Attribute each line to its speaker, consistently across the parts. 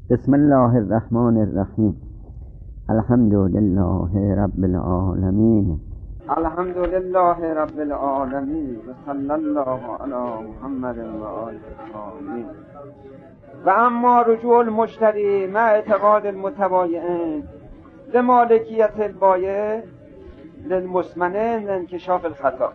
Speaker 1: بسم الله الرحمن الرحیم. الحمد لله رب العالمین.
Speaker 2: الحمد لله رب العالمین و صلی الله علی محمد و آله الطاهرین. و اما رجوع المشتری مع اعتقاد المتبایعین لمالکیت البایع للمسمنه لانکشاف الخطا.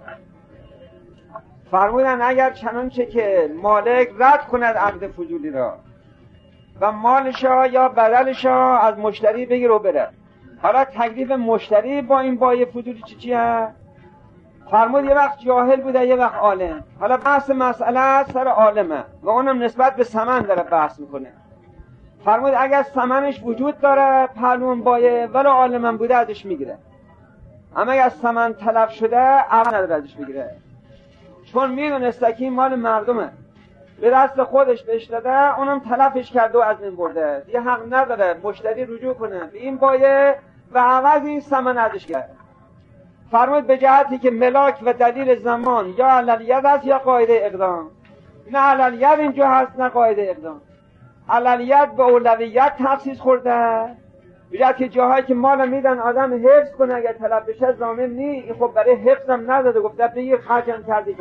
Speaker 2: فرمودن اگر چنانچه که مالک رد کند عقد فضولی را و مالشا یا بدلشا از مشتری بگیر و بره، حالا تکلیف مشتری با این بایع فضولی چیه؟ فرمود یه وقت جاهل بوده یه وقت عالم. حالا بحث مسئله سر عالمه و اونم نسبت به ثمن داره بحث میکنه. فرمود اگر ثمنش وجود داره پهلوان بایع ولی عالمم بوده ازش میگیره، اما اگر ثمن تلف شده عقل نداره ازش بگیره، چون میدونسته که این مال مردمه، به دست خودش بهش داده، اونم تلفش کرده و از این برده، دیگه حق نداره مشتری رجوع کنه به این بایع و عوض این ثمن ازش گیره. فرمود به جهتی که ملاک و دلیل زمان یا عللیت است یا قاعده اقدام. نه عللیت اینجا هست نه قاعده اقدام. عللیت به اولویت تخصیص خورده، به جهت که جاهایی که مال میدن آدم حفظ کنه اگر تلف بشه ضامن نی، این خب برای حفظم نداده، گفته بگیر خرجم کردی.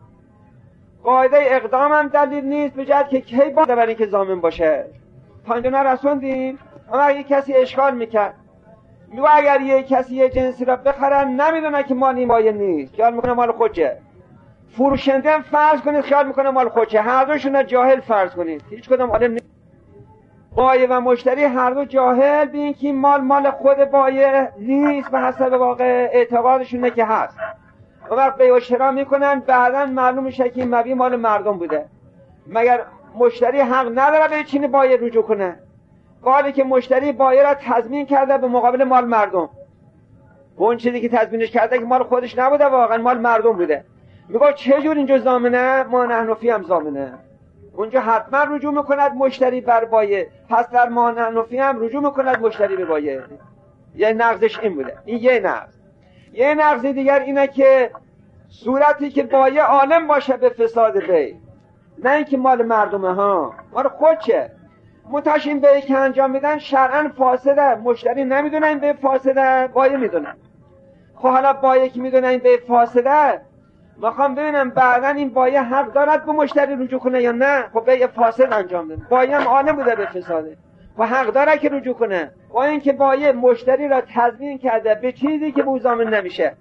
Speaker 2: قاعده اقدام هم دلیل نیست، به جهت که کی باید برای اینکه ضامن باشه. تا اینجا نرسوندیم. اما یک کسی اشکال میکرد، میگه اگر یک کسی یه جنسی را بخرن نمیدونه که مال این بایع نیست، خیال میکنه مال خودشه. فروشنده هم فرض کنید خیال میکنه مال خودشه، هر دوشون جاهل فرض کنید، هیچ کدوم عالم نیست. بایع و مشتری هر دو جاهل به این که این مال خود بایع نیست و حسب واقع اعتقادشونه که هست. و وقت بیع و شرا میکنن، بعداً معلوم میشه که این مبیع مال مردم بوده. مگر مشتری حق نداره به چین بایع رجوع کنه؟ قالی که مشتری بایع را تضمین کرده به مقابل مال مردم، اون چیزی که تضمینش کرده که مال خودش نبوده، واقعا مال مردم بوده. میگه چه جور اینجا ضامنه؟ ما نحنفی هم ضامنه. اونجا حتما رجوع میکند مشتری بر بایع، پس در ما نحنفی هم رجوع میکند مشتری به بایع. یه نقضش این بوده. این یه نقض. یه نقض دیگر اینه که صورتی که بایع عالم باشه به فساد بیع، نه اینکه مال مردمه ها، مال خودشه. متاشین بیعی که انجام میدن شرعاً فاسده، مشتری نمیدونه این بیع فاسده، بایع میدونه. خب حالا بایع که میدونه این بیع فاسده، میخوام ببینم بعداً این بایع حق دارد به مشتری رجوع کنه یا نه. خب بیع فاسد انجام داد، بایع هم عالم بوده به فساده و حق داره که رجوع کنه، با اینکه بایع مشتری را تضمین کرده به چیزی که به او ضامن نمیشه.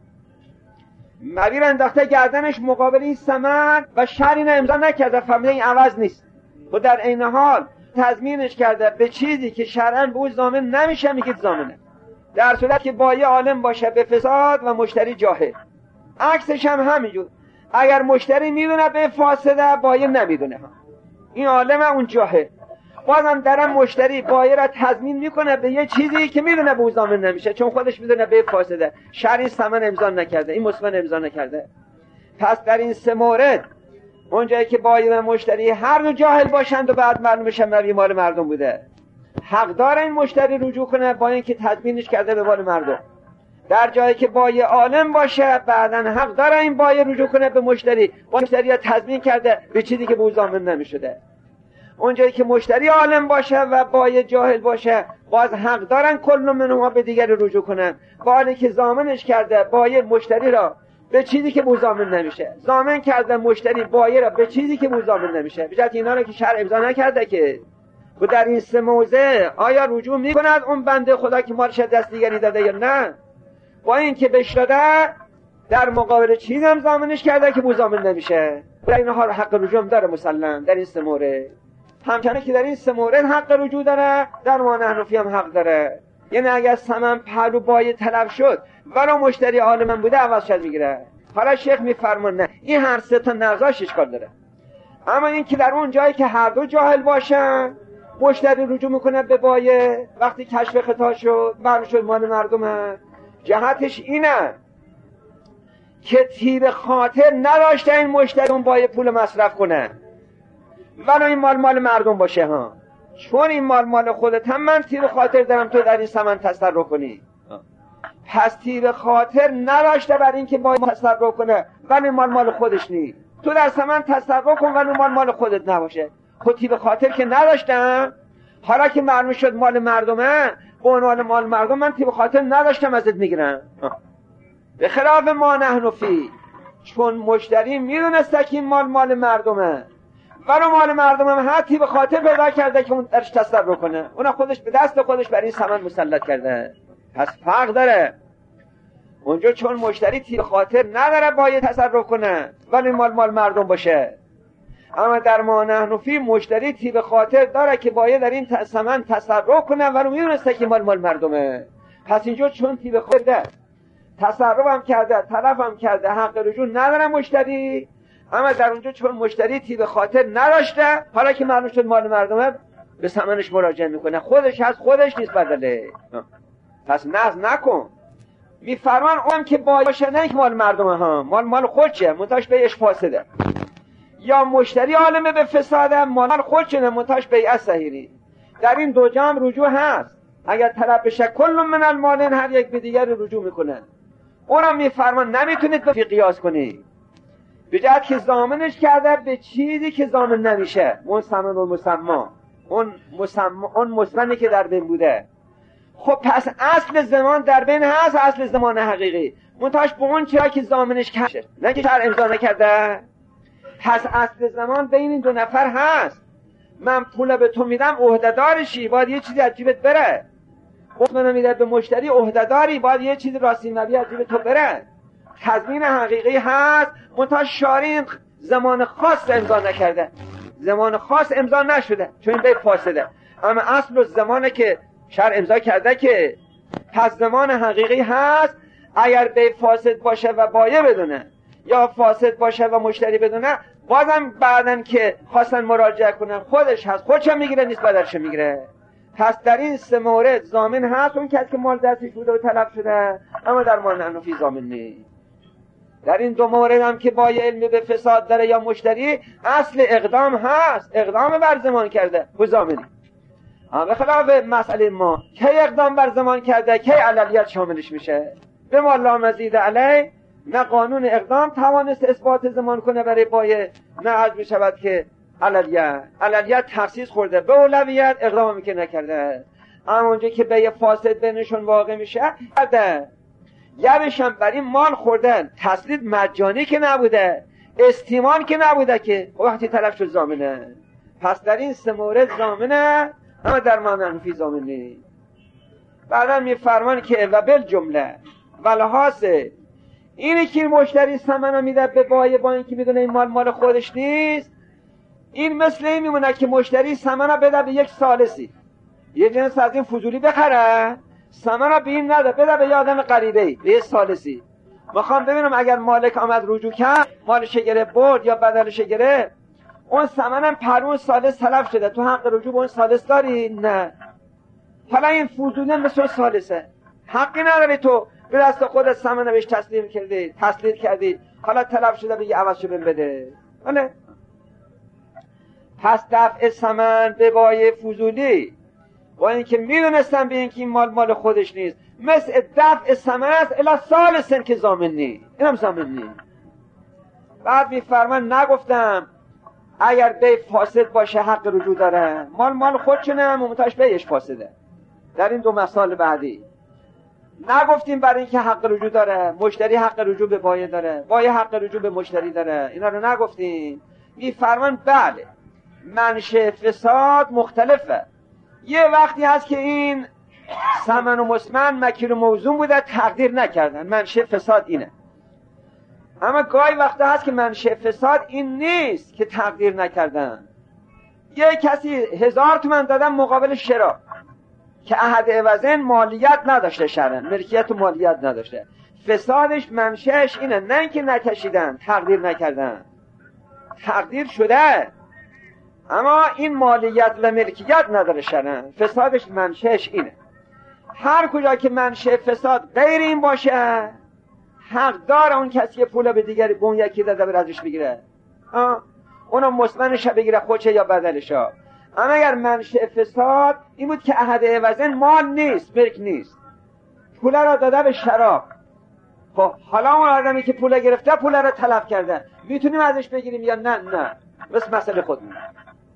Speaker 2: مبیع انداخته گردنش مقابل این ثمن و شرعی امضا نکرده، فهمیده این عوض نیست، و در عین حال تضمینش کرده به چیزی که شرعاً به او ضامن نمیشه، میگه ضامنه، در صورت که بایع عالم باشه به فساد و مشتری جاهل. عکسش هم همینجور، اگر مشتری میدونه به فاسده، بایع نمیدونه، این عالم اون جاهل. بازم درم مشتری بایع را تضمین میکنه به یه چیزی که میدونه به او ضامن نمیشه، چون خودش میدونه به فاسده، شرعی ثمن امضا نکرده، این مسمن امضا نکرده. پس در این سه مورد، اونجایی که بایع و مشتری هر دو جاهل باشند و بعد معلوم بشه مبیع مال مردم بوده، حق داره این مشتری رجوع کنه با اینکه تضمینش کرده به مال مردم. در جایی که بایع عالم باشه، بعداً حق داره این بایع رجوع کنه به مشتری، با مشتری تضمین کرده به چیزی که به او ضامن نمیشده. اونجایی که مشتری عالم باشه و بایع جاهل باشه، باز حق دارن کل منهما به دیگر رجوع کنن، با که ضامنش کرده بایع مشتری را به چیزی که به او ضامن نمیشه، ضامن کرده مشتری بایع را به چیزی که به او ضامن نمیشه. بجات اینا رو که شرع امضا نکرده که. و در این سه موضع آیا رجوع میکند اون بنده خدا که مالش دست دیگری داده یا نه؟ با این که بهش داده در مقابل چیزی هم ضامنش کرده که به او ضامن نمیشه. در این حال حق رجوع داره مسلم در این سه مورد. همچنان که در این سه مورد حق رجوع داره، در ما نحنفی هم حق داره. یعنی اگر ثمن پهلو بایع تلف شد ولو مشتری عالم بوده، عوض شد میگیره. حالا شیخ میفرمونه نه، این هر سه تا نقضاش اشکال داره. اما این که در اون جایی که هر دو جاهل باشن، مشتری رجوع میکنه به بایع وقتی کشف خطا شد، معلوم شد مال مردمه، جهتش اینه که تیر خاطر نداشته این مشتری اون بایع پول مصرف کنه ولو این مال مردم باشه ها، چون این مال خودت هم من تیر خاطر دارم تو در این ثمن تصرف کنی. پس تیر خاطر نداشته بر این که بایع تصرف کنه ولی مال خودش نیست، تو در ثمن تصرف کن ولی مال خودت نباشه. خود تیر خاطر که نداشتم، حالا که معلوم شد مال مردمه، به عنوان مال مردم من تیب خاطر نداشتم ازت میگیرم. به خلاف ما نحن فی، چون مشتری میدونسته که این مال مردمه، برای مال مردمم هر تیب خاطر پیدا کرده که اون درش تصرف کنه، اون خودش به دست خودش برای این ثمن مسلط کرده. پس فرق داره. اونجا چون مشتری تیب خاطر نداره باید تصرف کنه ولی مال مردم باشه، اما در ما نحن فی مشتری تیب خاطر داره که باید در این ثمن تصرف کنه ولی میدونسته که مال مردمه. پس اینجا چون تیب خاطر تصرف هم کرده، تلف هم کرده، حق رجوع نداره مشتری. اما در اونجا چون مشتری تیب خاطر نداشته، حالا که معلوم شد مال مردمه، به ثمنش مراجعه میکنه، خودش هست، خودش نیست بدله. پس نقض نکن. میفرمان اونم که باشه، نه که مال مردمه ها، مال خودشه، منتاش بیعش فاسده. یا مشتری عالمه به فساده، مال خودشه، نه منتاش بیع صحیحی. در این دو جا هم رجوع هست. اگر طرف بشه کل من المالین، هر یک به دیگر رجوع میکنه. اونم میفرمان نمیتونید به قیاس کنید، به جهت که ضامنش کرده به چیزی که ضامن نمیشه. اون ثمن و اون مسمنی که در بین بوده. خب پس اصل زمان در بین هست، اصل زمان حقیقی منتاش به اون چرا که ضامنش کرده، نه که شرع امضا نکرده. پس اصل زمان بین این دو نفر هست. من پول به تو میدم، عهده‌دارشی، باید یه چیزی از جیبت بره. منو میده به مشتری، عهده‌داری، باید یه چیزی راستی نبی از جیب تو بره. تضمین حقیقی هست، منتاش شارع زمان خاص امضا نکرده، زمان خاص امضا نشده چون این بیع فاسده. اما اصل و زمانه که شرع امضا کرده که پس زمان حقیقی هست. اگر بیع فاسد باشه و بایع بدونه، یا فاسد باشه و مشتری بدونه، بازم بعدن که خواستن مراجعه کنن خودش هست، خودش میگیره، نیست بدلش میگیره. پس در این سه مورد ضامن هست اون کسی که مال دستش بوده و تلف شده، اما در مال نحن فی ضامن نیست. در این دو مورد هم که با علم به فساد داره یا مشتری، اصل اقدام هست، اقدام بر زمان کرده و ضامنی. به خلاف مسئله ما کی اقدام بر زمان کرده، کی علیت شاملش میشه. به ما لا مزید علی، نه قانون اقدام توانست اثبات زمان کنه برای بایع، نه عرض میشود که علیت تخصیص خورده به اولویت، اقدامی که نکرده. اما اونجا که بیع فاسد بینشون واقع میشه کرده، یبشم بر این مال خوردن، تسلید مجانی که نبوده، استیمان که نبوده، که وقتی تلف شد ضامنه. پس در این سه مورد ضامنه، اما در ما نحن فی ضامن نیست. بعدا میفرمان که و بالجمله والحاصل، اینی که مشتری ثمنو میده به بایع با اینکه میدونه این مال خودش نیست، این مثل این میمونه که مشتری ثمنو بده به یک ثالثی، یه جنس از این فضولی بخره، ثمنو به این نده، بده به یه آدم غریبه‌ای، به یه ثالثی. میخوام ببینم اگر مالک آمد رجوع کرد، مالش گرفت برد یا بدلش گرفت، اون ثمنم پر اون ثالث تلف شده، تو حق رجوع به اون ثالث داری؟ نه. حالا این فضولی مثل ثالثه، حقی نداری تو به دست خودت ثمنو بهش تسلیم کردی، حالا تلف شده بگی عوض شو بده. بله. پس دفع ثمن به بایع فضولی، با اینکه میدونستن به اینکه این مال خودش نیست، مثل دفع ثمن است الی ثالثن که ضامن نیست، اینم ضامن نیست. بعد میفرمان نگفتم اگر بیع فاسد باشه حق رجوع داره، مال خودشونه، ممتاش بیعش فاسده. در این دو مثال بعدی نگفتیم برای اینکه حق رجوع داره، مشتری حق رجوع به بایع داره، بایع حق رجوع به مشتری داره، اینا رو نگفتیم. میفرمان بله منشأ فساد مختلفه. یه وقتی هست که این ثمن و مسمن مکیل و موزون بوده، تقدیر نکردن، منشأ فساد اینه. اما گاهی وقتا هست که منشأ فساد این نیست که تقدیر نکردن. یه کسی 1000 تومان دادن مقابل شرا که عهد عوضین مالیت نداشته، شرعاً ملکیت و مالیت نداشته، فسادش منشأش اینه، نه اینکه نکشیدن، تقدیر نکردن. تقدیر شده اما این مالیت و ملکیت نداره شرعاً، فسادش منشأش اینه. هر کجا که منشأ فساد غیر این باشه، حق داره اون کسی پول به دیگری به اون یکی داده بر ازش بگیره، اونو مسمنش بگیره خودشه یا بدلشا. اما اگر منشأ فساد این بود که عهد عوضین مال نیست، ملک نیست، پول را داده به شراب، خب حالا اون آدمی که پول گرفته پول را تلف کرده، میتونیم ازش بگیریم یا نه؟ مثل مسئله خودمون.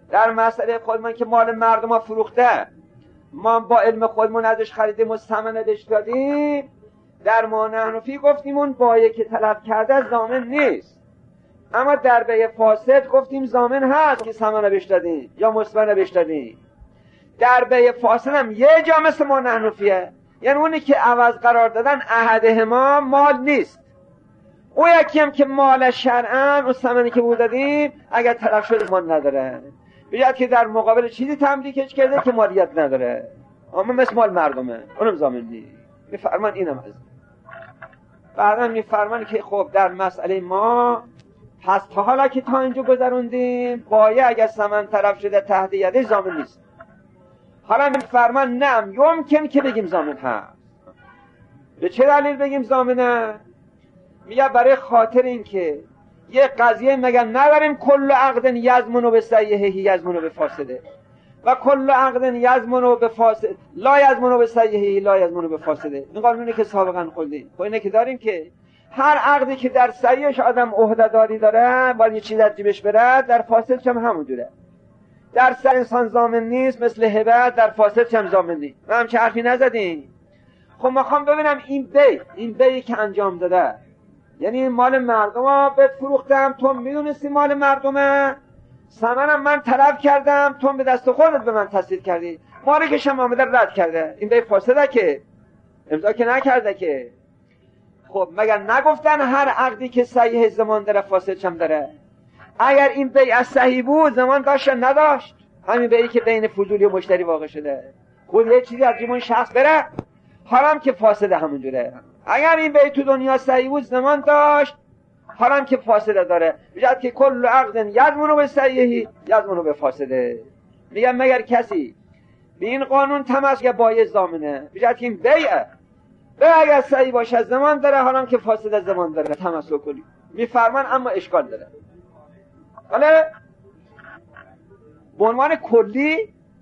Speaker 2: در مسئله خودمون که مال مردم ها فروخته، ما با علم خودمون ازش خریدیم و ثمن ازش دادیم، در ما نحنفی گفتیم اون بایه که طلب کرده ضامن نیست. اما در بیع فاسد گفتیم ضامن هست که ثمن بهش دادیم یا مثمن بهش دادیم. در بیع فاسد هم یه جا مثل ما نحنفیه، یعنی اونی که عوض قرار دادن احدهما مال نیست، او یکی هم که مال شرعاً اون ثمنی که بود دادیم اگر طلب شد مال نداره، بیاد که در مقابل چیزی تملیکش کرده که مالیت نداره، اما مثل مال مردمه، اونم ضامن نیست. میفرمان اینم هست. بعدا میفرمان که خب در مسئله ما پس تا حالا که تا اینجا گذروندیم بایه اگر ثمن طلب شده تحت یده ضامن نیست. حالا میفرمان نه یمکن که بگیم ضامن هست. به چه دلیل بگیم ضامنه؟ میگه برای خاطر این که یه قضیه میگن نداریم کل عقد یضمن به صحیحه یضمن به فاسده و کل عقد یضمن به فاسد لا یضمن به صحیحه لا یضمن به فاسده. این قانونی که سابقا خوندیم. خب اینه که داریم که هر عقدی که در صحیحش آدم عهده‌داری داره باید یه چیز از جیبش بره، در فاسدش هم همونجوره. در صحیح انسان ضامن نیست مثل هبه، در فاسدش هم ضامن نیست. ما هم چه حرفی نزدیم. خب میخوام ببینم این بیعی که انجام داده، یعنی مال مردم ها بهت فروختم، تو میدونستی مال مردمه، ثمنم من طلب کردم، تو به دست خودت به من تسلیم کردی، مالکش هم آمده رد کرده، این بیع فاسده که امضا که نکرده که. خب مگر نگفتن هر عقدی که صحیح زمان داره فاسدش هم داره؟ اگر این بیع از صحیح بود زمان داشت نداشت، همین بیعی که بین فضولی و مشتری واقع شده، خود یه چیزی از جیب شخص بره، حالا که فاسده همونجوره. اگر این بیع تو دنیا صحیح بود زمان داشت، حالا که فاسده داره. بجد که کل عقد یضمن به صحیحی یضمن به فاسده. میگم مگر کسی به این قانون تمسک بایع ضامنه، بجد که این بیعه اگر صحیح باشه زمان داره، حالا که فاسده زمان داره تمسک کنی. میفرمان اما اشکال داره. ولی به عنوان کلی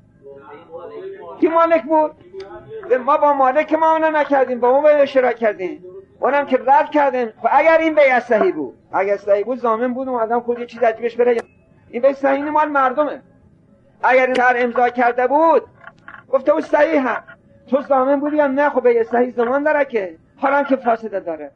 Speaker 2: کی مالک بود؟ ما با مالک معامله نکردیم، با ما به اشتراک کردیم، اونم که رد کردیم. خب اگر این بیع صحیح بود، اگر صحیح بود ضامن بود اون آدم خود یه چیز از جیبش بره. این بیع صحیح مال مردمه. اگر این هر امضا کرده بود گفته بود صحیحه، تو ضامن بودی یا نه؟ خب بیع صحیح زمان داره که، حالا که فاسده داره.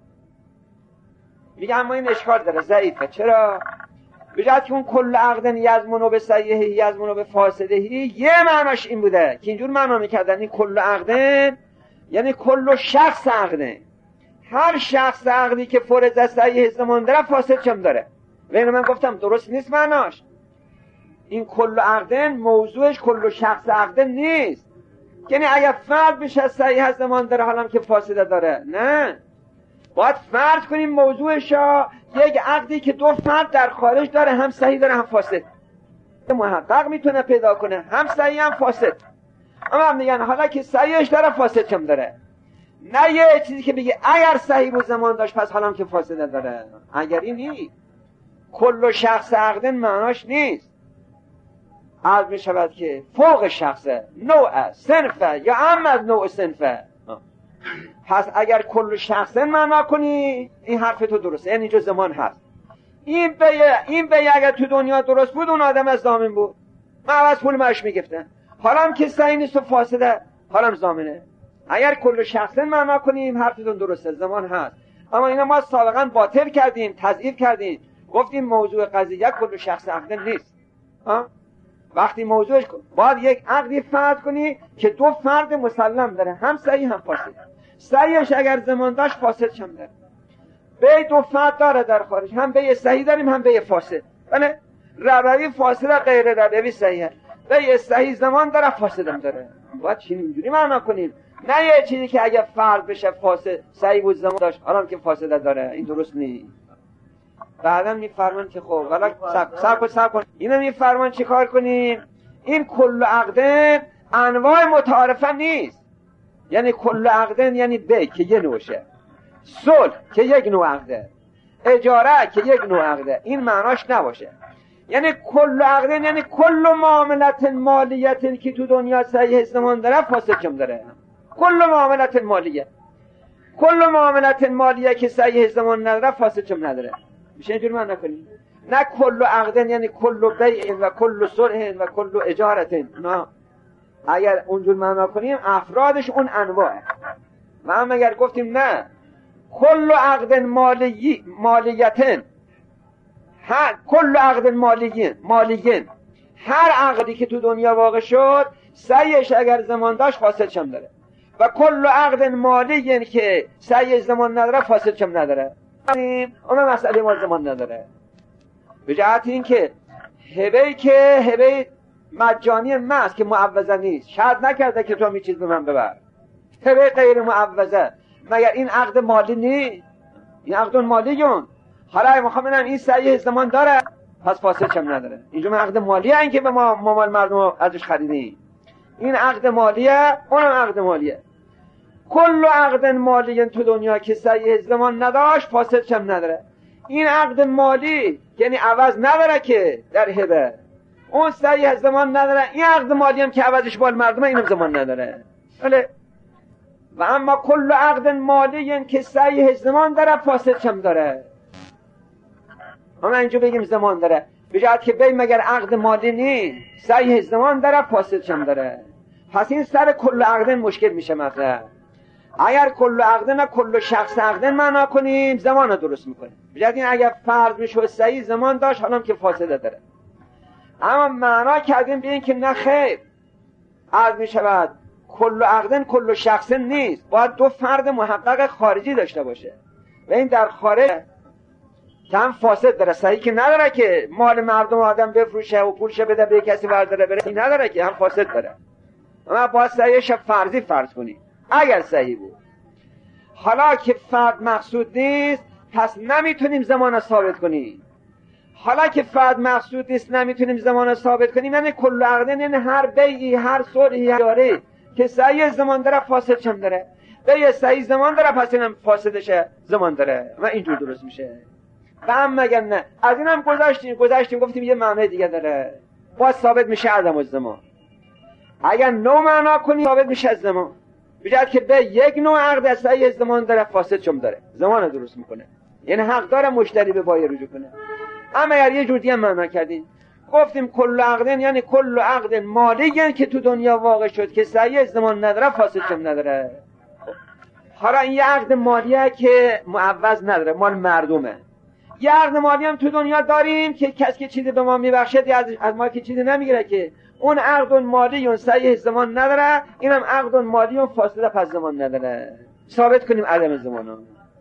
Speaker 2: میگه اما این اشکال داره، ضعیفه. چرا؟ بجد که اون کل عقد یضمن به صحیحه یضمن به فاسده یه معناش این بوده که اینجور معنا میکردن این کل عقد یعنی کل شخص عقده، هر شخص عقدی که فرض صحیح زمان داره فاسد چم داره. و اینو من گفتم درست نیست معناش. این کل عقد موضوعش کل شخص عقد نیست، یعنی اگر فرد بشه صحیح زمان داره حالا که فاسده داره، نه، باید فرض کنیم موضوعشا یک عقدی که دو فرد در خارج داره، هم صحیح داره هم فاسد، محقق میتونه پیدا کنه هم صحیح هم فاسد. اما میگن حالا که صحیحش داره فاسد چم داره، نه یه چیزی که بگه اگر صحیح بود زمان داشت پس حالا که فاسده داره. اگر این نیست کل شخص عقدن معناش نیست. عرض می شود که فوق شخصه، نوع صنفه یا هم از نوع صنفه. پس اگر کل شخصن معنا کنی این حرف تو درسته، یعنی اینجا زمان هست. این بیع اگر تو دنیا درست بود اون آدم از ضامن بود، من عوض پول ماش میگفتن، حالا هم که صحیح نیست و فاسده حالا هم ضامنه. اگر کل شخصن معنا کنیم حرفتون درسته، زمان هست. اما اینا ما سابقا باطل کردیم، تضعیف کردیم، گفتیم موضوع قضیه کل شخص عقد نیست. وقتی موضوعش باید یک عقدی فرض کنی که دو فرد مسلم داره، هم صحیح هم فاسد. صحیحش اگر زمان داشت فاسد چم داره. بیع دو فرد داره در خارج، هم بیع صحیح داریم هم بیع فاسد. بله ربوی فاسد غیر ربوی صحیحه. بیع صحیح زمان داره فاسد هم داره. باید چین اینجوری معنا کنیم، نه یه چیزی که اگر فرد بشه فاسد صحیح بود زمان داشت حالا که فاسد داره، این درست نیست. بعدا میفرمان که خب حالا سب کن اینو میفرمان چی کار کنیم؟ این کل عقدن انواع متعارفه نیست، یعنی کل عقدن یعنی بیع که یه نوعشه، صلح که یک نوع عقده، اجاره که یک نوع عقده، این معناش نباشه. یعنی کل عقدن یعنی کل معاملت مالیت که تو دنیا صحیح زمان داره فاسد چم داره. کل معاملت مالیه، کل معاملت مالیه که صحیح زمان نداره فاسد چم نداره. میشه اینجور معنی کنیم؟ نه کل عقدن یعنی کل بیع و کل صلح و کل اجارت. نه، اگر اونجور معنا کنیم افرادش اون انواع. و هم اگر گفتیم نه کل عقد مالیتن، کل عقد مالیین، هر عقدی که تو دنیا واقع شد سعیش اگر زمان داشت فاسد شم داره، و کل عقد مالیین که سعیش زمان نداره فاسد شم نداره. اون مسئله ما زمان نداره. به جهت این که هبه مجانی محض که معوضه نیست، شرط نکرده که تو می چیز به من ببر. هبه غیر معوضه، مگر این عقد مالی نیست؟ این عقد مالیون. حالا میخوام ببینم این سعی زمان داره پس فاسد شم نداره. اینجا من عقد مالیه، این که به ما مال مردم ازش خریدیم، این عقد مالیه، اونم عقد مالیه. کل عقد مالی تو دنیا که سعی زمان نداشت فاسد شم نداره. این عقد مالی یعنی عوض نداره که در هبه، اون سعی زمان نداره. این عقد مالی هم که عوضش بال مردم اینم زمان نداره. بله. و اما کل عقد مالی که سعی زمان داره فاسد شم داره. اما اینجا بگیم زمان داره، به جهت که بگیم مگر عقد مالی نیست، سعی زمان داره فاسد شم داره. پس این سر کل عقد مشکل میشه مثلا. اگر کل عقد نه کل شخص عقد معنا کنیم زمان درست میکنه. به جهت این اگر فرض میشه سعی زمان داشت حالا که فاسده داره. اما معنا کردیم به این که نه خیر، عرض میشود کل عقد کل شخص نیست، باید دو فرد محقق خارجی داشته باشه. و این در خارج که هم فاسد داره، صحیح که نداره که مال مردم آدم بفروشه و پولش بده به کسی برداره بره، این نداره که، هم فاسد داره. اما باید صحیحش فرضی فرض کنی اگر صحیح بود. حالا که فرد مقصود نیست پس نمیتونیم زمان ثابت کنیم. حالا که فرد مقصود نیست نمیتونیم زمان ثابت کنیم، یعنی کل عقدن، یعنی هر بیعی هر صلحی داره که صحیح زمان داره فاسد شم داره. بیع صحیح زمان داره پس اینم فاسدش زمان داره و اینجور درست میشه. و هم مگر نه از اینم گذاشتیم گفتیم یه معنی دیگه داره، باید ثابت میشه عدم الزمان. اگر نوع معنا کنی ثابت میشه زمان، بجد که به یک نوع عقد صحیح زمان داره فاسد شم داره، زمان درست میکنه، یعنی حق داره مشتری به بایع رجوع کنه. اما اگر یه جور دیگه معنا کردیم گفتیم کل عقدن یعنی کل عقد مالی یعنی که تو دنیا واقع شد که صحیح زمان نداره فاسد شم نداره. حالا این یه عقد مالیه که معوض نداره، مال مردمه. یه عقد مالی هم تو دنیا داریم که کسی که چیزی به ما میبخشه از ما که چیزی نمیگیره، که اون عقد مالی اون صحیح زمان نداره، اینم عقد مالی اون فاصله پس زمان نداره. ثابت کنیم عدم زمانو.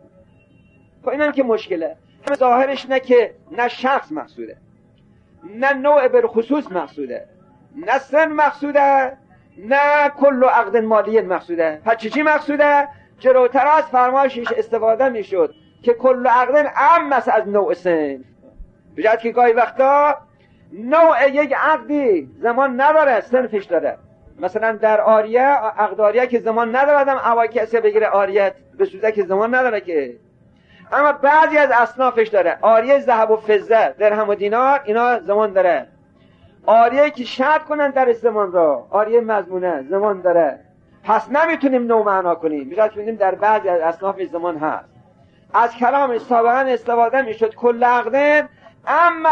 Speaker 2: خب اینم که مشکله. ظاهرش نه که نه شخص مقصوده، نه نوع بالخصوص مقصوده، نه سن مقصوده، نه کل عقد مالی مقصوده. پس چی مقصوده؟ جلوتر از فرمایشش استفاده میشد که کل عقد عام است از نوع سن. بجد که گاهی وقتا نوع یک عقدی زمان نداره، سنفش داره. مثلا در آریه، عقد آریه که زمان نداره، آدم اوای کسی بگیره آریت به سوزه که زمان نداره که. اما بعضی از اصنافش داره. آریه ذهب و فضه، درهم و دینار، اینا زمان داره. آریه که شرط کنن در زمان را، آریه مضمونه زمان داره. پس نمیتونیم نوع معنا کنیم، بجد کنیم در بعضی از اصنافش زمان هست. از کلام سابقا استفاده میشد کل عقدن اما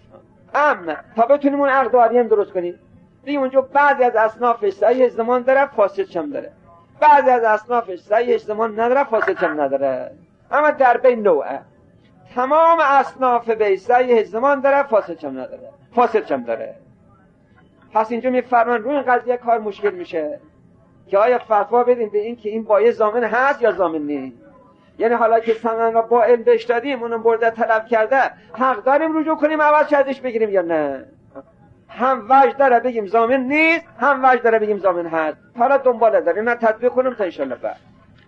Speaker 2: تا بتونیم اون عقد آریه درست کنیم. بگیم اونجا بعضی از اصنافش صحیح زمان داره فاسد شم داره، بعضی از اصنافش صحیح زمان نداره فاسد شم نداره. اما در بین نوعه تمام اصناف بی صحیح زمان داره فاسد شم نداره، فاسد شم داره. پس اینجا میفرمان روی این قضیه کار مشکل میشه که آیا فتوا بدیم به این که این بایع ضامن هست یا ضامن نیست. یعنی حالا که ثمن را با علم بهش دادیم، اونم برده طلب کرده، حق داریم رجوع کنیم عوض ازش بگیریم یا نه؟ هم وجه داره بگیم ضامن نیست، هم وجه داره بگیم ضامن هست. حالا دنباله داریم، نه تطبیق کنیم تا انشالله بعد.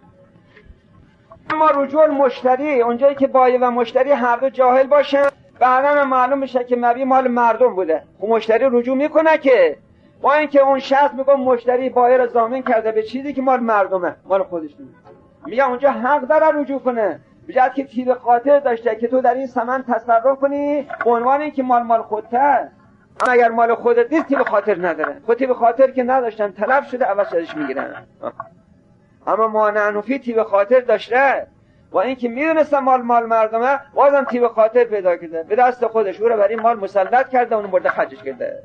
Speaker 2: اما رجوع مشتری، اونجایی که بایع و مشتری هر دو جاهل باشن، بعدا معلوم میشه که مبیع مال مردم بوده، خب مشتری رجوع میکنه که با اینکه اون شخص میگه مشتری بایع را ضامن کرده به چیزی که مال مردمه، مال خودش نیست، میگه اونجا حق داره رجوع کنه، بجد که تیر خاطر داشته که تو در این ثمن تصرف کنی به عنوان اینکه مال خودته. اما اگر مال خودت نیست تیر خاطر نداره، خود تیر خاطر که نداشتن تلف شده عوض ازش میگیرن. اما مانع نفی تیر خاطر داشته، و با اینکه میدونسته مال مردمه، بازم تیب خاطر پیدا کرده، به دست خودش او را بر این مال مسلط کرده، اونو برده خرجش کرده.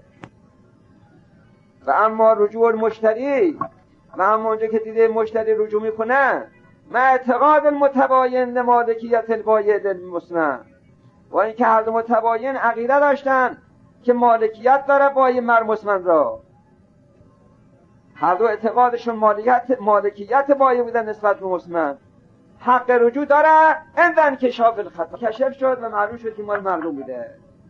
Speaker 2: و اما رجوع المشتری، و اما اونجا که دیده مشتری رجوع میکنه، ما اعتقاد المتباین لمالکیت البایع المسلم، و اینکه هر دو متباین عقیده داشتن که مالکیت داره بایع مسلم را، هر دو اعتقادشون مالکیت بایع بودن نسبت به مسلم، حق رجوع داره. اندن کشاف الخطا، کشف شد و معلوم شد که مال مردم بوده.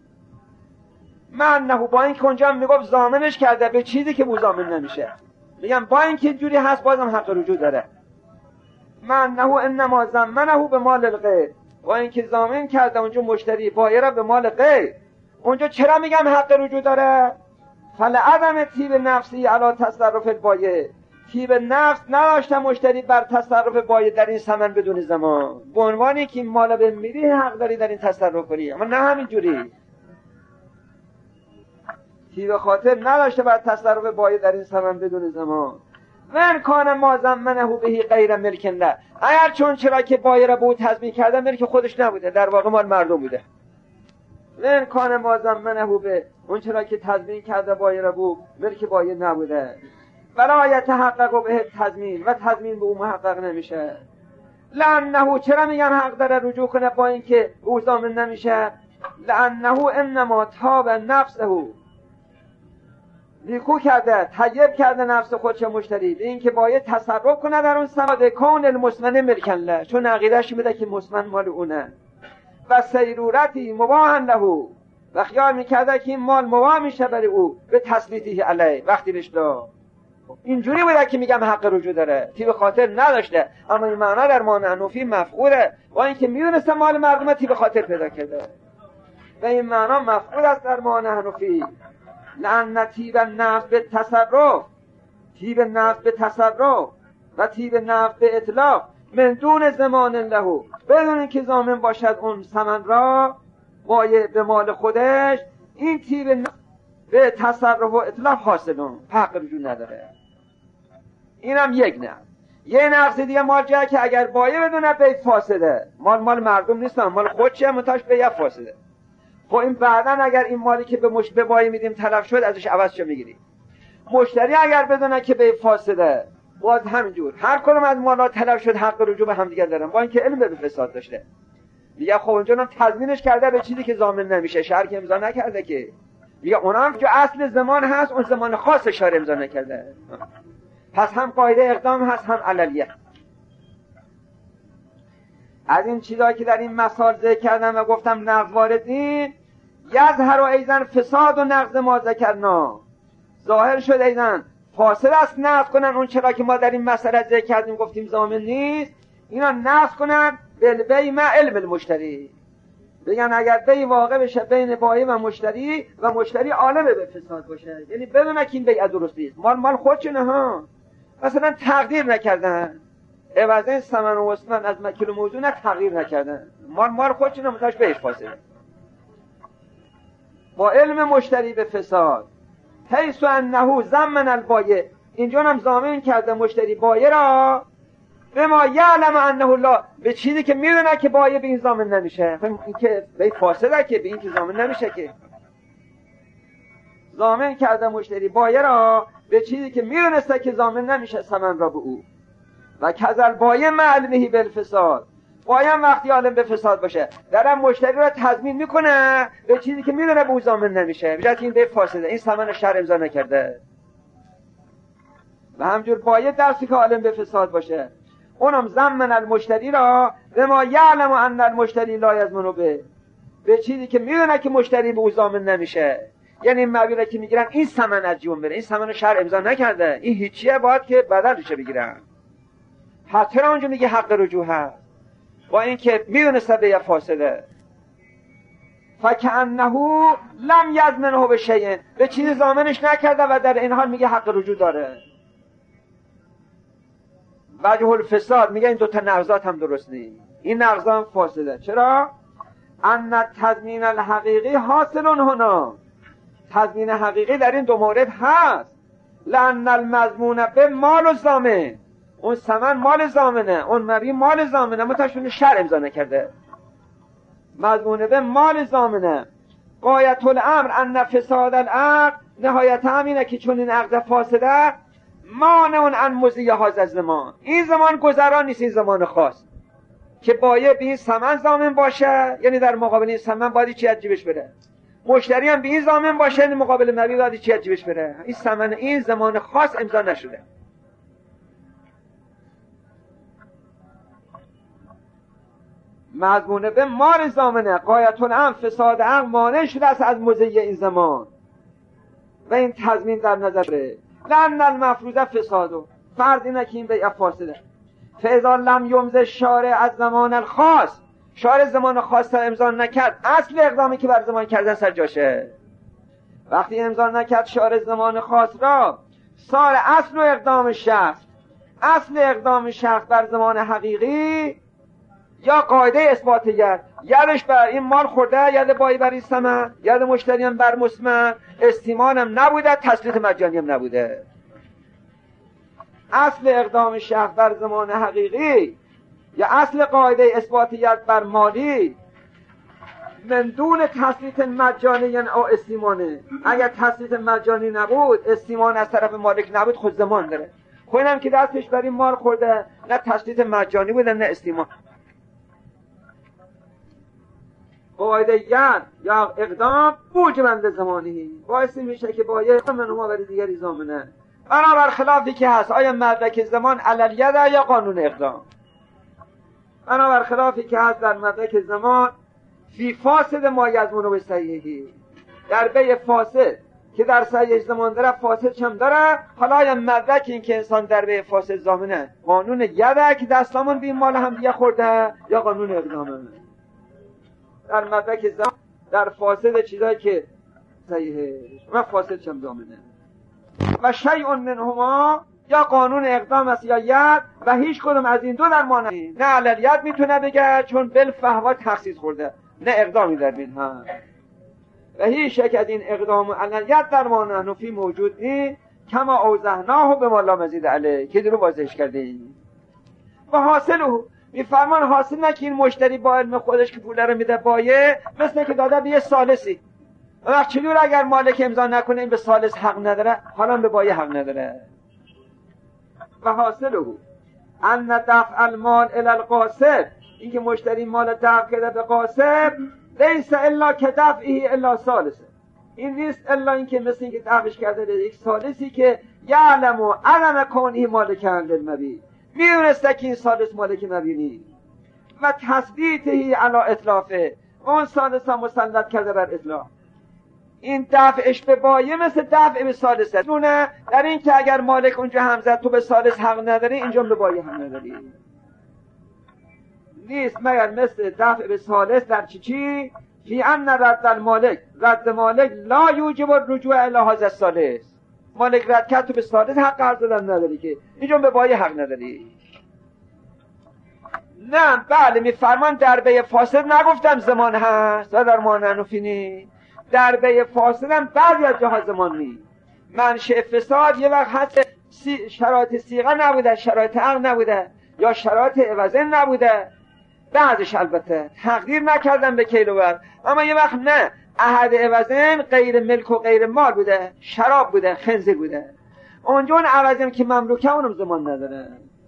Speaker 2: من نه با اینکه اونجا میگفت ضامنش کرده به چیزی که بو ضامن نمیشه، میگم با اینکه جوری هست بازم حق رجوع داره. من نه انما ضمنه به مال الغیر، با اینکه ضامن کرده اونجا مشتری بایع را به مال غیر، اونجا چرا میگم حق رجوع داره؟ فلعدم طیب نفسی علی تصرف البایع، طیب نفس نداشته مشتری بر تصرف بایع در این ثمن بدون زمان، به عنوانی که این مال به میری حق داری در این تصرف کنی، اما نه همینجوری. طیب خاطر نداشته بر تصرف بایع در این ثمن بدون زمان. من کان ما ضمنه بهی غیر ملک له، اگر چون چرا که بایع را به او تضمین کرده ملک خودش نبوده، در واقع مال مردم بوده. من کان ما ضمنه به اون چرا که تضمین کرده بایع را به ملک بایع نبوده، ولا یتحقق به تضمین، و تضمین به او محقق نمیشه. لانه، چرا میگن حق داره رجوع کنه با اینکه او ضامن نمیشه؟ لانه انما تاب نفسه، نیکو کرده، طیب کرده نفس خودش مشتری به اینکه باید تصرف کنه در اون ثمن، کان المسلم ملکن له، چون عقیده‌اش میده که مسلم مال اونه، و سیرورتی مباح له، و خیال میکرده که این مال مباح میشه برای او به تسلیطه علیه وقتی بهش داد. اینجوری بوده که میگم حق رجوع داره، طیب خاطر نداشته، اما این معنا در معنی حنفی مفقوده، با اینکه میدونسته مال مردم طیب خاطر پیدا کرده، و این معنا مفقود است در معنی حنفی. لأن طیب النفس به تصرف، طیب نفس به تصرف و طیب نفس به اطلاق من دون زمان له، بدون اینکه ضامن باشد اون ثمن را بایع به مال خودش، این طیب نفس به تصرف و اطلاق حاصلون، حق رجوع نداره. اینم یک نه. یه نقص دیگه مال جایی که اگر بایع بدونه بیع فاسده، مال مردم نیستن، مال خودشه، متاش بیع فاسده. خب این بعداً اگر این مالی که به بایع میدیم تلف شد، ازش عوض چه میگیری؟ مشتری اگر بدونه که بیع فاسده، باز همینجور هر کدوم از مالا تلف شد حق رجوع به هم دیگه دارن، با اینکه علم به فساد داشته. میگه خب اونجا هم تضمینش کرده به چیزی که ضامن نمیشه، شرط امضا نکرده که. میگه اونم که اصل زمان هست، اون زمان خاص شرط امضا نکرده، پس هم قاعده اقدام هست هم علیه. از این چیزایی که در این مثال ذکر کردم و گفتم نقض واردین، یظهر ایضا فساد و نقض ما ذکرنا، ظاهر شد ایضا فاسد است نقض کنن اون چرا که ما در این مسئله ذکر کردیم گفتیم ضامن نیست، اینا نقض کنن بالبیع مع علم المشتری، بگن اگر بیع واقع بشه بین بایع و مشتری عالم به فساد باشه، یعنی بدونه که این بیع درست نیست، مال خودشونه ها، مثلا تقدیر نکردن عوض ثمن و وسمن از مکیل و موضوع، نه تغییر نکردن، مال خودشونه، متاش بیعش فاسده، با علم مشتری به فساد. حیث انه ضمن البایع، اینجا هم ضامن کرده مشتری بایع را به ما یعلم انه الله، به چیزی که میدونه که بایع به این ضامن نمیشه، این که بیع فاسده که به این که ضامن نمیشه، که ضامن کرده مشتری بایع را به چیزی که میدونسته که ضامن نمیشه ثمن را به او. و کذل بایع معلمه بالفساد، بایع وقتی عالم به فساد باشه درم مشتری را تضمین میکنه به چیزی که میدونه به او ضامن نمیشه، بجای این بیع فاسده، این ثمن شرع امضا نکرده. و همجور بایع درسی که عالم به فساد باشه، اونم ضمن المشتری را به ما یعلم ان المشتری لا یضمن به چیزی که میدونه که مشتری به او ضامن نمیشه، یعنی این مبلغی که میگیرن این ثمن از جون بره، این ثمن شرع امضا نکرده، این هیچیه، باید که بدلش بگیرن. حتی اونجا میگه حق رجوع هست، با اینکه میدونسته بیع فاسده. فکأنه لم یضمنه بشیء، به چیزی ضامنش نکرده و در این حال میگه حق رجوع داره. وجه الفساد، میگه این دوتا نقضات هم درست نیست، این نقضا هم فاسده. چرا؟ ان تضمین الحقیقی حاصل هنا، تضمین حقیقی در این دو مورد هست. لأن المضمون به مال و ضامن، اون ثمن مال ضامنه، اون مبی مال ضامنه، متاشون شرع امضا نکرده. مضمون به مال ضامنه. غایت الامر ان فساد العقد، نهایت همینه که چون این عقد فاسده مانع عن مضی هذا الزمان، این زمان گذران نیست، این زمان خاص که باید به این ثمن ضامن باشه، یعنی در مقابل این ثمن باید چی از جیبش بره، مشتری هم به این ضامن باشه، یعنی مقابل مبیع باید چی از جیبش بره. این ثمن این زمان خاص امضا نشده. مضمون به مال ضامنه. غایت الامر فساد عقد مانع شده است از مضی این زمان و این تضمین در نظر بره. لأن المفروض فسادو، فرض اینه که این بیع فاسده. فاذا لم یمض الشارع از زمان الخاص، شارع زمان خاص امضا نکرد، اصل اقدامی که بر زمان کردن سر جاشه. وقتی امضا نکرد شارع زمان خاص را، صار اصل اقدام شخص، اصل اقدام شخص بر زمان حقیقی یا قاعده اثبات یدش بر این مال خورده، ید بایی بر این ثمن، ید مشتری هم بر مسمن، استیمان هم نبوده، تسلیط مجانی هم نبوده. اصل اقدام شخص بر زمان حقیقی یا اصل قاعده اثبات ید بر مالی من دون تسلیط مجانی او استیمانه. اگر تسلیط مجانی نبود، استیمان از طرف مالک نبود، خود زمان داره. خودم که دستش بر این مال خورده، نه تسلیط مجانی بوده نه استیمان. قاعده ید یا اقدام موجبند زمانی، باعث میشه که باید منهما برای دیگری ضامنه. بنابر خلافی که هست، آیا مدرک زمان علل ید یا قانون اقدام؟ بنابر خلافی که هست در مدرک زمان فی فاسد ما یضمن به صحیحی، در بیع فاسد که در صحیح زمان داره فاسد چم داره. حالا یا مدرک این که انسان در بیع فاسد ضامنه، قانون یده که دستامون به این مال هم دیگه خورده یا قانون اقدامه. در مدرک زمان در فاسد چیزایی که صحیحه و فاسد چم ضامنه. و شیء منهما یا قانون اقدام است یا ید، و هیچ کدوم از این دو در ما نه علل ید میتونه بگه چون بالفهوا تخصیص خورده، نه اقدامی در بین ها. و هیچ یک از این اقدام و علل ید در ما نه فی موجود نی، کما اوضحناه به ما لا مزید علیه، که درو واضحش کرده ایم. و حاصله میفرمان حاصل نه که این مشتری با علم خودش که پول رو میده بایه، مثل که داده به یه ثالثی، وقت چجور اگر مالک امضا نکنه این به ثالث حق نداره، حالا به بایه حق نداره. و حاصله ان دفع المال الی القاسب، اینکه مشتری مال دفع کرده به قاسب، لیس الا که دفعه الا ثالثه، این نیست الا اینکه مثل اینکه دفعش کرده به یک ثالثی که یعلم و علم کونه مالک للمبیع، میدونسته که این ثالث مالک مبیع نیست، و تثبیته علی اتلافه، اون ثالث هم مسلط کرده بر اطلاف. این دفعش به بایه مثل دفع به ثالثه، دونه در این که اگر مالک اونجا هم زد تو به ثالث حق نداری، اینجا به بایه هم نداری، نیست مگر مثل دفع به ثالث در چی؟ فی ان رد المالک، رد مالک لا یوجب الرجوع الی هذا الثالث، مالک رد کرد تو به ثالث حق عرض دادن نداری، که اینجا به بایه حق نداری. نه بله میفرمان در بیع فاسد نگفتم زمان هست و در مانعنوفینی، در بیع فاسد هم بعضی از جاها زمان نیست. منشأ فساد یه وقت هست شرایط صیغه نبوده، شرایط عقد نبوده، یا شرایط عوضه نبوده، بعضش البته تقدیر نکردن به کیلو وزن، اما یه وقت نه، عهد عوضین غیر ملک و غیر مال بوده، شراب بوده، خنزیر بوده، اونجا اون عوضین که مملوکه اونم زمان نداره.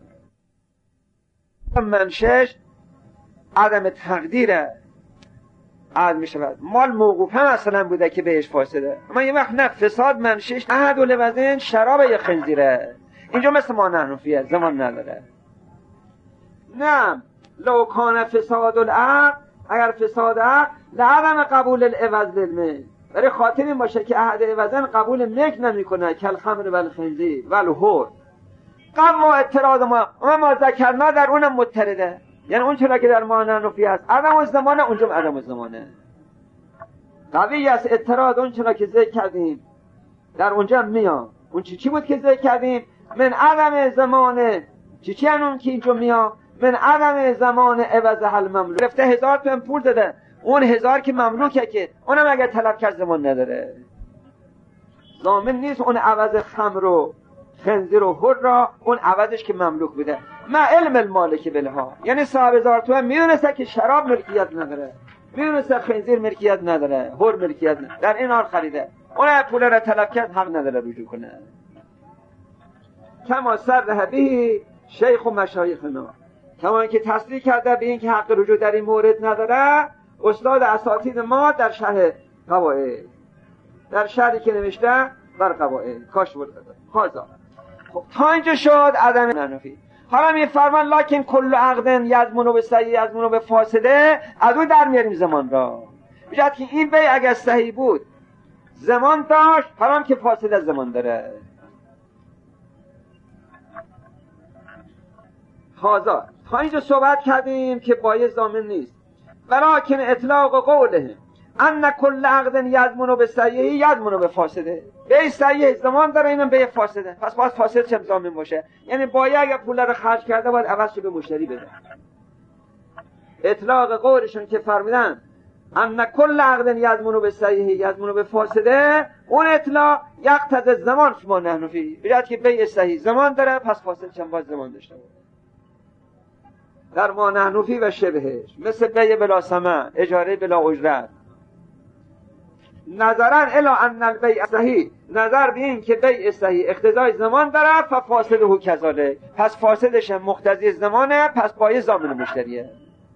Speaker 2: منشش عدم تقدیره، عهد می شود. مال موقوف هم اصلا بوده که بهش فاسده، اما یه وقت نه، فساد منشش عهد و لوزین شراب یا خنزیره، اینجا مثل ما نحنفیه زمان نداره. نه لو کان فساد العقد، اگر فساد عقد لعدم قبول العوض للملک، برای خاطر این باشه که عهد عوضین قبول ملک نمی کنه، کل خمر و الخنزیر و الحور. قم و اعتراض ما ذکرنا در اونم مترده، یعنی اون چرا که در مانعنوفی هست عدم الزمانه، اونجا عدم الزمانه قوی است. اعتراض اون چرا که ذکر کردیم در اونجا میاد. اون چی بود که ذکر کردیم؟ من عدم زمانه چی اون که اینجا میاد؟ من عدم زمان عوض حل مملوک، رفته 1000 تومن پول داده، اون 1000 که مملوکه که اونم اگر طلب کرد زمان نداره، ضامن نیست اون عوض خمر و خنزیر و حر را اون عوضش که مملوک بوده. ما علم المالک بلها، یعنی صاحب 1000 تومان میدونسته که شراب ملکیت نداره، میدونسته خنزیر ملکیت نداره، حر ملکیت نداره، در این حال خریده، اون پول را طلب کرد، حق نداره رجوع کنه. کما صرح به شیخ و مشایخنا، کما اینکه تصریح کرده به این که حق رجوع در این مورد نداره استاد اساتید ما در شرح قواعد، در شرحی که نوشته بر قواعد کاش بود خازا. خب تا اینجا شد عدم منافی. حالا میفرمان لکن کل عقد یضمن به صحیح یضمن به فاسده، از اون در میاریم زمان را، بجد که این بیع اگر صحیح بود زمان داشت، حالا که فاسده زمان داره. خازا تا اینجا صحبت کردیم که بایع ضامن نیست، ولکن اطلاق قوله ان کل عقد یضمن به صحیح یضمن به فاسده، بیع صحیح زمان داره، اینم بیع فاسده، پس باید فاسد چه ضامن باشه. یعنی بایع اگر پول رو خرج کرده باید عوضش به مشتری بده. اطلاق قولشون که فرمودن ان کل عقد یضمن به صحیح یضمن به فاسده، اون اطلاق یقتضی زمان فیما نحن فیه، بجد که بیع صحیح زمان داره، پس فاسد چه باید زمان داشته باشه. در ما نحن فیه و شبهش، مثل بیع بلا ثمن، اجاره بلا اجرت. نظرا الی ان البیع صحیح، نظر به این که بیع صحیح اقتضای زمان داره، ففاسده کذالک، پس فاسدش هم مقتضی زمانه، پس بایع ضامن مشتریه.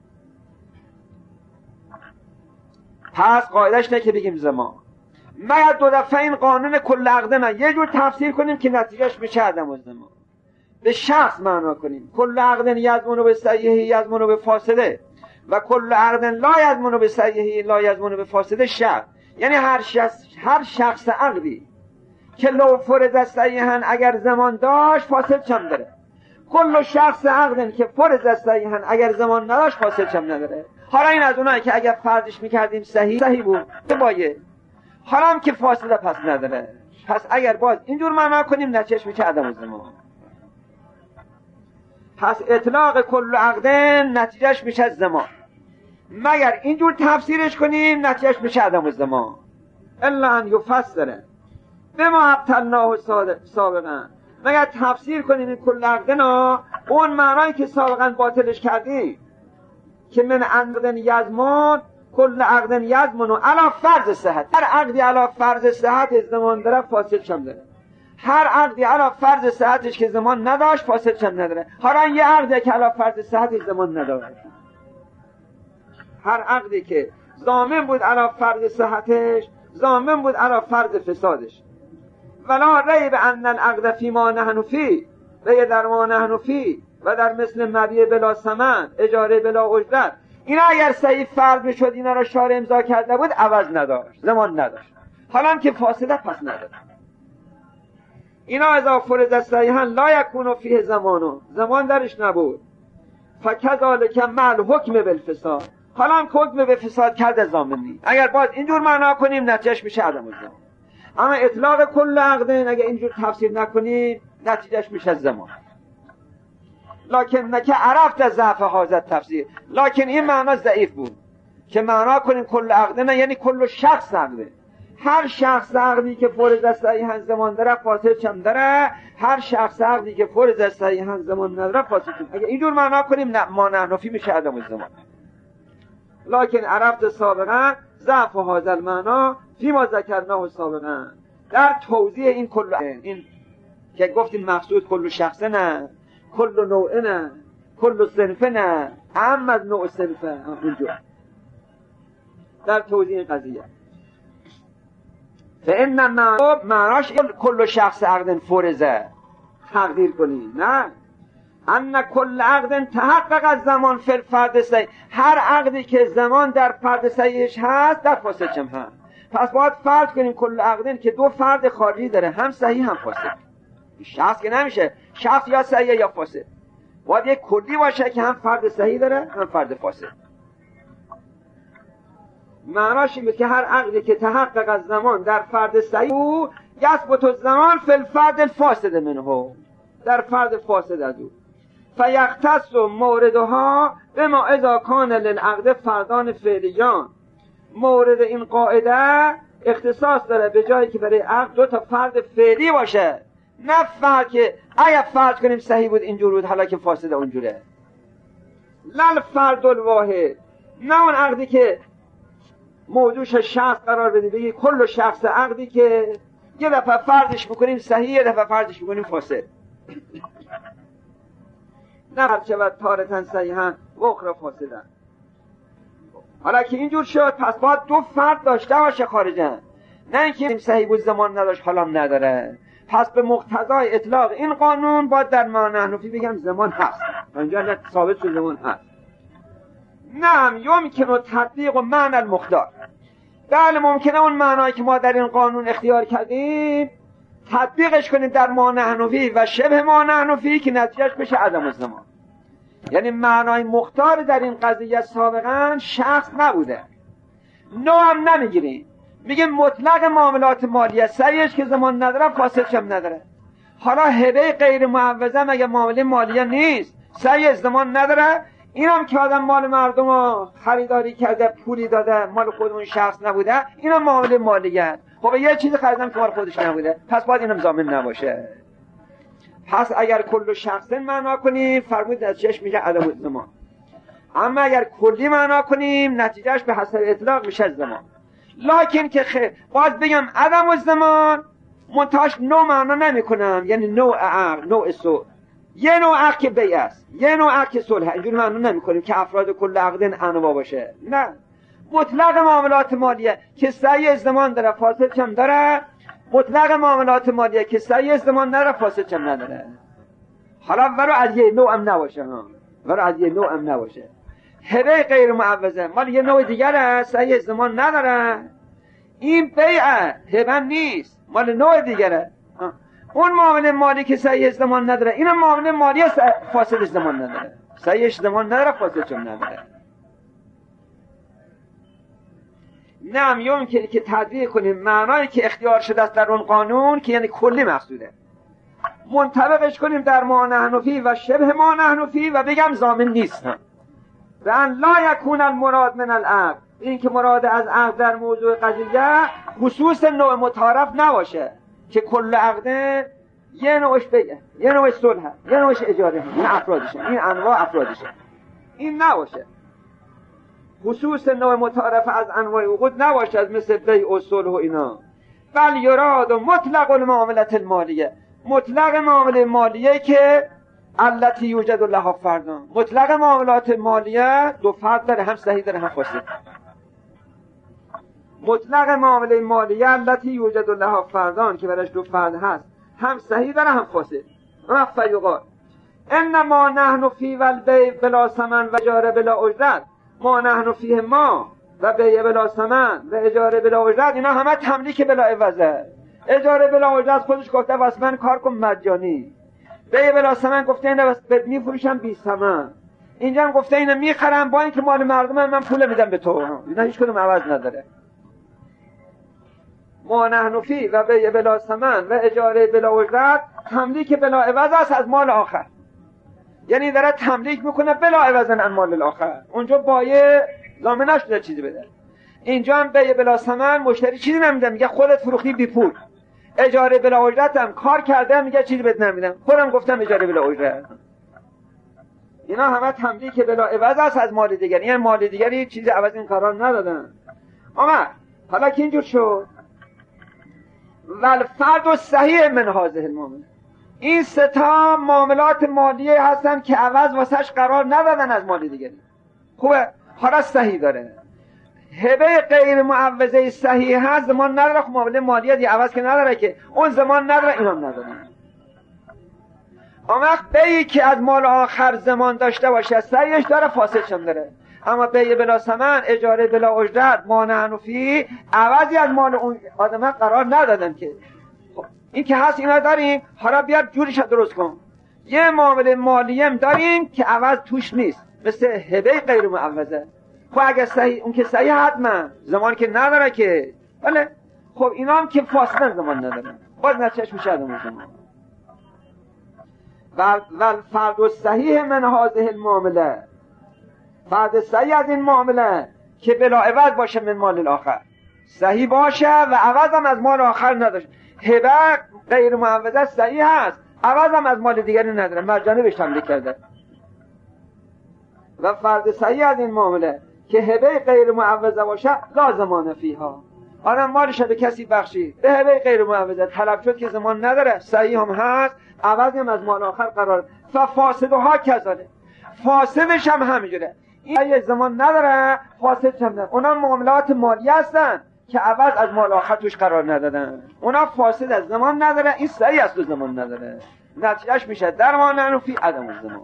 Speaker 2: پس قاعدش نه که بگیم زمان، مگر دو دفعه این قانون کل عقد نه یه جور تفسیر کنیم که نتیجهش بشه عدم الزمان، به شخص معنا کنیم کل عقد یضمن به صحیح یضمن به فاسده و کل عقد لا یضمن به صحیح لا یضمن به فاسده شرط، یعنی هر شخص عقدی که لو فرض صحیحا اگر زمان داشت فاسد چم داره، کل شخص عقدن که فرض صحیحا اگر زمان نداشت فاسد چم نداره. حالا این از اونایی که اگر فرضش میکردیم صحیح بود بایه، حالا هم که فاسده پس نداره، پس اگر باز اینجور معنا کنیم نتیجهش میشه عدم الزمان. پس اطلاق کل عقدن نتیجهش میشه زمان، مگر اینجور تفسیرش کنیم نتیجهش میشه عدم الزمان. الا ان یفسره بما ابطلناه سابقا، مگر تفسیر کنیم این کل عقدنا اون معنایی که سابقا باطلش کردیم که من عقد یضمن کل عقد یضمن علی فرض صحت، هر عقدی علی فرض صحت زمان داره فاسد شم داره، هر عقدی علی فرض صحتش که زمان نداشت فاسد شم نداره. حالا یه عقدی که علی فرض صحتش زمان نداره، هر عقدی که ضامن بود علی فرض صحتش ضامن بود علی فرض فسادش. ولا ریب ان العقد فی ما نحن فی و در ما نحن فی و در مثل مبیع بلا ثمن اجاره بلا اجرت، اینا اگر صحیح فرض میشد اینا را شارع امضا کرده بود عوض نداشت، زمان نداشت، حالا هم که فاسده پس نداره. اینا اذا فرض صحیحا لا یکون فیه زمانو، زمان درش نبود، فکذالک مع الحکم بالفساد، حالا هم حکم به فساد کرده ضامن نیست. اگر باز اینجور معنا کنیم نتیجهش میشه عدم الزمان. اما اطلاق کل عقدن اگر اینجور تفسیر نکنیم نتیجهش میشه زمان. لکن نکه عرفت ضعف هذا تفسیر، لکن این معنا ضعیف بود که معنا کنیم کل عقدن یعنی کل شخص عقده، هر شخص عقدی که فرض صحیحا زمان داره فاسد چم داره، هر شخص عقدی که فرض صحیحا زمان نداره فاسد چم. اگر اینجور معنا کنیم ما نحن فی میشه عدم الزمان. لکن عرفت سابقا ضعف هذا المعنا فیما ذکرناه سابقا، در توضیح این کل این که گفتیم مقصود کل شخص نه، کل نوع نه، کل صنف نه، اهم از نوع صنف اونجا در توضیح این قضیه. فإن معناش کل شخص عقد فرضه تقدیر کنی، نه، ان کل عقد تحقق از زمان فی الفرد صحیح، هر عقدی که زمان در فرد صحیحش هست در فاسد چم هست. پس باید فرض کنیم کل عقدن که دو فرد خارجی داره، هم صحیح هم فاسد. شخص که نمیشه شخص یا صحیح یا فاسد، باید یک کلی باشه که هم فرد صحیح داره هم فرد فاسد. معناش این که هر عقدی که تحقق از زمان در فرد صحیح او یثبت الزمان فی الفرد الفاسد منه، در فرد فاسد از او، فیختص موردها بما اذا کان للعقد فردان فعلیان. مورد این قاعده اختصاص داره به جایی که برای عقد دو تا فرد فعلی باشه، نه فرد که اگر فرض کنیم صحیح بود اینجور بود حالا که فاسد اونجوره. لل فرد الواحد، نه اون عقدی که موضوعش شخص قرار بده بگی کل شخص، عقدی که یه دفعه فرضش میکنیم صحیح یه دفعه فرضش میکنیم فاسد. نه هر شود تارتن صحیحن و اخرى فاسدن. حالا که اینجور شد پس باید دو فرد داشته باشه خارجن، نه اینکه صحیح بود زمان نداشت حالا نداره. پس به مقتضای اطلاق این قانون باید در معنی حنفی بگم زمان هست، اینجا ثابت شد زمان هست. نعم یمکن تطبیق و معنی المختار، بله ممکنه اون معنایی که ما در این قانون اختیار کردیم تطبیقش کنیم در معنی حنفی و شبه معنی حنفی که نتیجهش بشه عدم الزمان. یعنی معنای مختار در این قضیه سابقا شخص نبوده، نوع هم نمیگیریم، میگیم مطلق معاملات مالیه صحیحش که زمان نداره فاسدش هم نداره. حالا هبه غیر معوضه مگه معامله مالیه نیست؟ صحیح زمان نداره، اینم که آدم مال مردم رو خریداری کرده پولی داده مال خودمون شخص نبوده اینم معامله مالیه. خب یه چیزی خریدم که مال خودش نبوده پس باید اینم ضامن نباشه. پس اگر کل شخص معنا کنیم فرمود نتیجهش میشه عدم الزمان، اما اگر کلی معنا کنیم نتیجهش به حسب اطلاق میشه زمان. لکن که باید بگم عدم الزمان منتهاش نوع معنا نمی کنم، یعنی نوع عقد، نوع صلح، یه نوع عقد که بیع است یه نوع عقد که صلح، اینجوری معنا نمی کنیم که افراد کل عقدن انواع باشه. نه، مطلق معاملات مالیه که صحیح زمان داره فاسد چم داره، مطلق معاملات مالیه که صحیح زمان نداره فاسد چم نداره. حالا ورو از یه نوع هم نباشه، ورو از یه نوع هم نباشه. هبه غیر معوضه مال یه نوع دیگره صحیح زمان نداره، این بیعه هبه نیست مال نوع دیگره. اون معامله مالی که صحیح زمان نداره اینم معامله مالی فاسد زمان نداره، صحیح زمان نداره فاسد چم نداره. نعم یمکنه که تطبیق کنیم معنایی که اختیار شده است در اون قانون که یعنی کلی مقصوده منطبقش کنیم در معنی حنفی و شبه معنی حنفی و بگم ضامن نیست. و ان لا یکون المراد من العقد، این که مراد از عقد در موضوع قضیه خصوص نوع متعارف نباشه که کل عقد یه نوعش بیعه یه نوعش صلح یه نوعش اجاره، این افرادشه، این انواع افرادشه، این نباشه. خصوص نوع متعارف از انواع عقود نباشد مثل بیع و صلح و اینا. بل یراد مطلق المعاملات المالیه، مطلق معامله مالیه که التي یوجد لها فردان، مطلق معاملات مالیه دو فرد داره، هم صحیح داره هم فاسد. مطلق معامله مالیه التي یوجد لها فردان که برش دو فرد هست، هم صحیح داره هم فاسد. رفع یقال انما نحن فی والبیع بلا ثمن و اجاره بلا اجرت، ما نحن فیه ما و بیع بلا ثمن و اجاره بلا اجرت، اینا همه تملیک بلا عوضه. اجاره بلا اجرت خودش گفته واسه من کار کن مجانی، بیع بلا ثمن گفته اینو بهت میفروشم بی ثمن، اینجا هم گفته اینو میخرم با اینکه مال مردمه من پول میدم به تو، اینا هیچ کدوم عوض نداره. ما نحن فی و بیع بلا ثمن و اجاره بلا اجرت تملیک بلا عوض است از مال آخر، یعنی داره تملیک میکنه بلا عوض عن مال الاخر. اونجا بایع ضامن نشده چیزی بده، اینجا هم بیع بلا ثمن مشتری چیزی نمیده میگه خودت فروختی بی پول. اجاره بلا اجرت هم کار کرده میگه چیزی بهت نمیدم، خودم گفتم اجاره بلا اجرت. اینا همه تملیک بلا عوض است از مال دیگری، یعنی مال دیگری چیزی عوض این قرار ندادن. اما حالا که اینجور شد والفرد صحیح من هذه المعامله، این سه تا معاملات مالیه هستن که عوض واسش قرار ندادن از مال دیگری. خوبه، حالا صحیح داره، هبه غیر معوضه صحیح هست زمان نداره، خب معامله مالیه دی عوض که نداره که اون زمان نداره اینم نداره. اما بیعی که از مال آخر زمان داشته باشه صحیحش داره فاسدش هم داره. اما بیع بلا ثمن اجاره بلا اجرت مانع حنفی عوضی از مال اون آدم قرار ندادن که این که هست اینا داریم. حالا بیار جوریش درست کن. یه معامله مالی هم داریم که عوض توش نیست مثل هبه غیر معوضه. خب اگه صحیح اون که صحیح حتما زمان که نداره که بله، خب اینا هم که فاصله زمان نداره باز نتیجهش میشه عدم زمان. و فرد صحیح من هذه المعامله، فرد صحیح از این معامله که بلا عوض باشه من مال الاخر، صحیح باشه و عوض هم از مال آخر نداشته. هبه غیر معوضه صحیح هست، عوض هم از مال دیگری نداره، مجانی بهش حمله کرده. و فرض صحیح از این معامله که هبه غیر معوضه باشه لازمانه فیها، آدم مالش به کسی بخشید به هبه غیر معوضه طلب شد که زمان نداره، صحیح هم هست، عوض هم از مال آخر قرار. فاسدها کذالک، فاسدش هم همینجوره، این زمان نداره، فاسدش هم نداره. اونا معاملات مالی هستن که عوض از مال آخر توش قرار ندادن، اونا فاسد از زمان نداره، این صحیح از تو زمان نداره، نتیجهش میشه درمان فی عدم الزمان.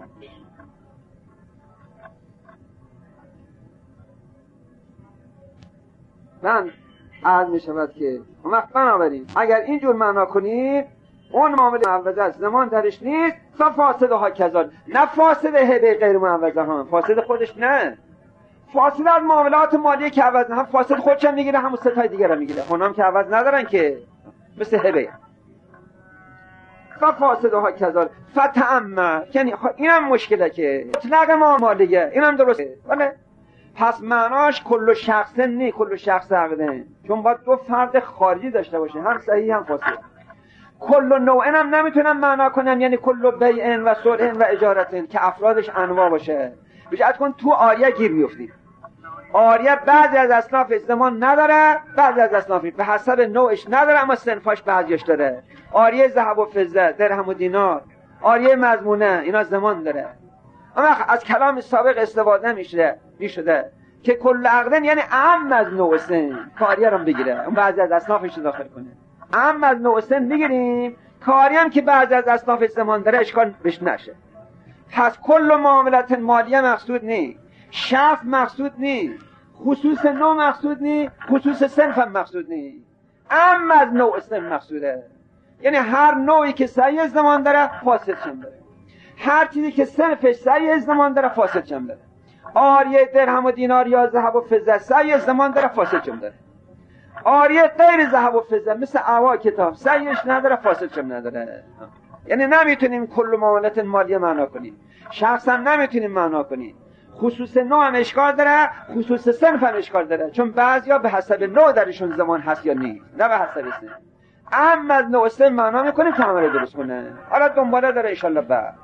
Speaker 2: من عرض می شود که بنابراین اگر اینجور معنا کنید اون معامله معوضه است، زمان درش نیست، فاسدها کذالک، نه فاسد هبه غیر معوضه ها، فاسد خودش نه، فاسد از معاملات مالی که عوض هم فاسد خودش هم میگیره، همون ستای دیگر هم میگیره، اونام که عوض ندارن که مثل هبه. فاسدها کذالک فتعمد، یعنی اینم مشکله که اطلاق مالیه، اینم درسته، ولی پس معناش کل شخص نه، کل شخص عقده، چون باید دو فرد خارجی داشته باشه، هم صحیح هم فاسد. کل نوعن هم نمیتونم معنا کنم، یعنی کل بیع و صلح و اجارت که افرادش انواع باشه. بجد کن تو آریه گیر بیفتی، آریه بعضی از اصناف زمان نداره، بعضی از اصنافی به حسب نوعش نداره، اما صنفاش بعضیش داره. آریه ذهب و فضه، درهم و دینار، آریه مضمونه، اینا زمان داره. اما از کلام سابق استفاده میشده که کل عقدن یعنی اهم از نوع سن کاریه رو بگیره، اون بعضی از اصنافش رو داخل کنه. اهم از نوع سن بگیریم، کاری هم که بعضی از اصناف زمان داره اشکال بش نشه. پس کل معاملات مالیه مقصود نی، شرط مقصود نی، خصوص نوع مقصود نی، خصوص صنف هم مقصود نی، اما از نوع سن مقصوده. یعنی هر نوعی که صحیح زمان داره فاسد شم داره، هر چیزی که صنفش صحیح زمان داره فاسد شم داره. آریه درهم و دینار یا ذهب و فضه صحیح زمان داره، فاسد شم داره. آریه غیر ذهب و فضه مثل اوا کتاب صحیحش نداره، فاسد شم نداره. یعنی نمیتونیم کل معاملات مالیه معنا کنیم، شخصا نمیتونیم معنا کنیم، خصوص نوع هم اشکال داره، خصوص صنف هم اشکال داره، چون بعضیا به حسب نوع درشون زمان هست یا نیست، نه به حسب صنف. اما از نوع صنف معنا میکنیم که عمل درست کنه. حالا دنباله داره ان شاء الله بعد.